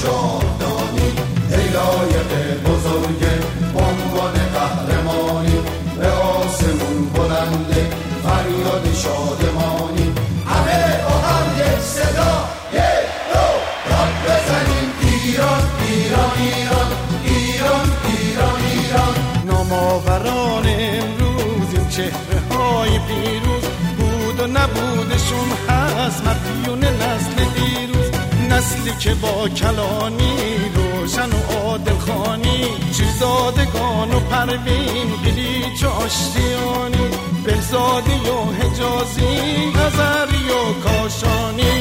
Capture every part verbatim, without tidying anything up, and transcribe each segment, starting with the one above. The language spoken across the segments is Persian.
جاودانی، ای لایق بزرگ عنوان قهرمانی، به آسمون بلنده فریاد شادمانی، همه با هم یک صدا یک دو داد بزنیم ایران ایران ایران ایران ایران ایران. نامآوران امروز این چهره های پیروز، بود و نبودشون هست مدیون نسل دیروز، نسلی که با کلانی روشن و عادل خانی، چیزادگان و پروین بلیچ و آشتیانی، بهزادی و حجازی نظری و کاشانی.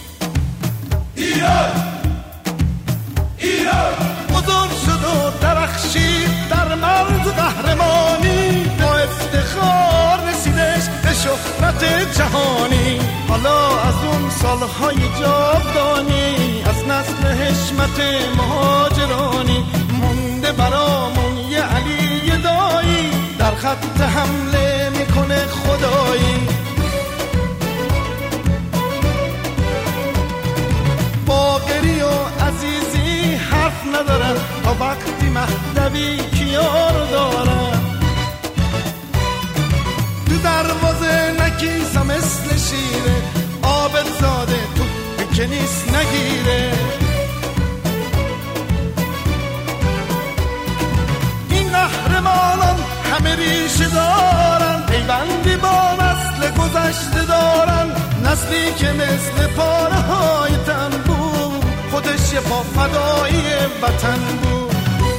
ایران ایران بزرگ شد و درخشید در مرز قهرمانی، با افتخار رسیدش به شهرت جهانی. حالا از اون سالهای جاودانی، از نسل حشمت مهاجرانی، مونده برامون یه علی دایی، در خط حمله میکنه خدایی. باقری و عزیزی حرف ندارن، تا وقتی مهدوی کیار دارن، تو دروازه نکیسا مثل شیره، آبت زاده تو کنیس نگیره. این قهرمانان همه ریشه دارن، پیوندی با نسل گذشته دارن، نسلی که مثل پاره های تن بود، خودش یه پا فدایی وطن بود.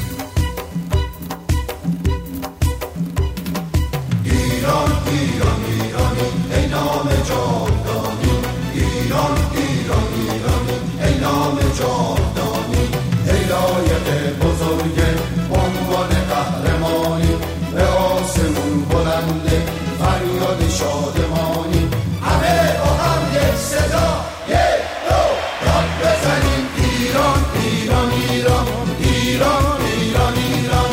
ایران ایران ایرانی، ای نام جاودانی، ایران ایران ایرانی، ای نام جاودانی، ای لایق بزرگ عنوان قهرمانی، به آسمون بلنده فریاد شادمانی، همه با هم یک صدا یک دو داد بزنیم ایران ایران ایران ایران ایران ایران.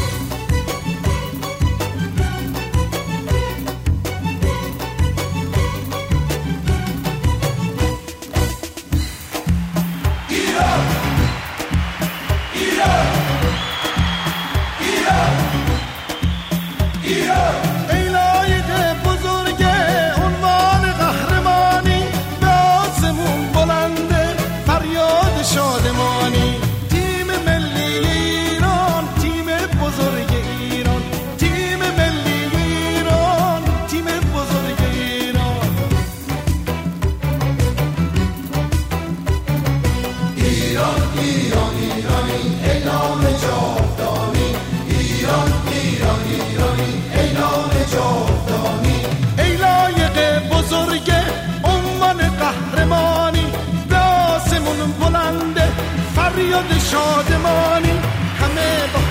ای لایق بزرگ عنوان قهرمانی، به آسمون بلنده فریاد شادمانی. تیم ملی ایران، تیم بزرگ ایران، تیم ملی ایران، تیم بزرگ ایران. ایران ایران ایرانی، ای نام جاودانی، ایران ایران ایرانی، ای نام جاودانی، ای لایق بزرگ عنوان قهرمانی، به آسمون بلنده فریاد شادمانی، همه با